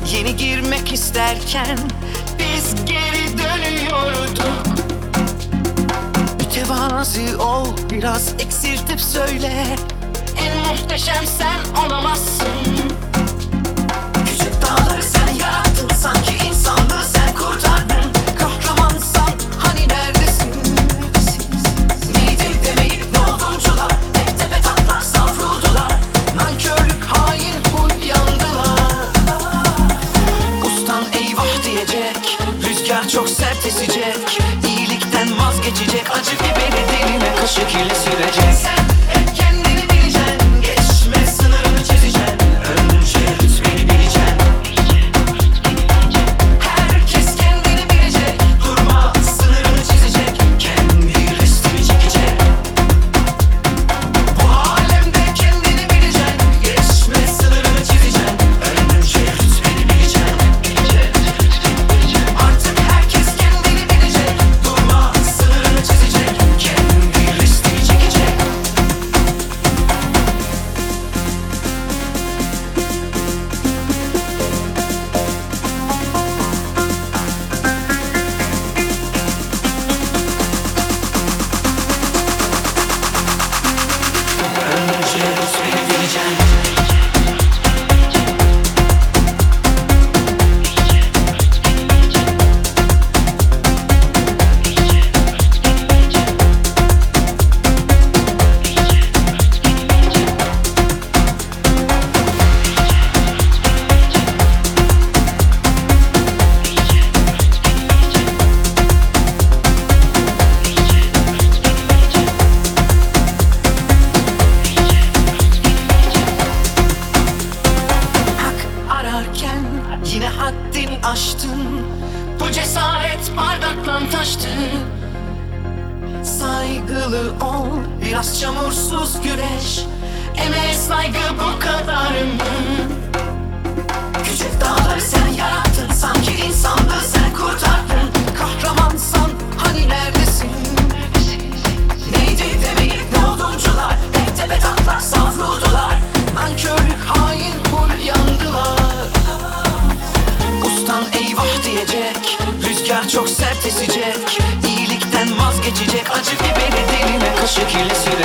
Yeni girmek isterken biz geri dönüyorduk. Mütevazi ol, biraz eksiltip söyle. En muhteşem sen olamazsın. Küçük dağları sen yarattın, sanki insanlığı sen kurtardın. Kahramansan hani neredesin? Neydi demeyip ne olduncular, tek tepe taklak savruldular. Nankörlük, hain huy yandılar. Ustan eyvah diyecek, rüzgar çok sert esecek. İyilikten vazgeçecek, acı biberi diline kaşık ile sürecek. Sen hep kendini bileceksin, geçme sınırını çizeceksin. Önce rütbeni bileceksin. Herkes kendini bilecek, durma sınırını çizecek. Kendi restini çekecek. Bu alemde kendini bileceksin, geçme sınırını çizeceksin. Önce rütbeni bileceksin. Artık herkes kendini bilecek, durma sınırını çizecek. Kendi restini çekecek. Önce rütbeni bileceksin. Ararken yine haddini aştın. Bu cesaret bardaktan taştı. Saygılı ol, biraz çamursuz güreş. Emeğe saygı bu kadar mı? Küçük dağları sen yarattın, sanki insanlığı sen kurtardın. Kahramansan hani neredesin? Neydi demeyip ne olduncular, tek tepe taklak savruldular. Nankörlük, hain huy yandılar. Ustan eyvah diyecek, rüzgar çok sert esecek. İyilikten vazgeçecek, acı biberi diline kaşık ile sürecek.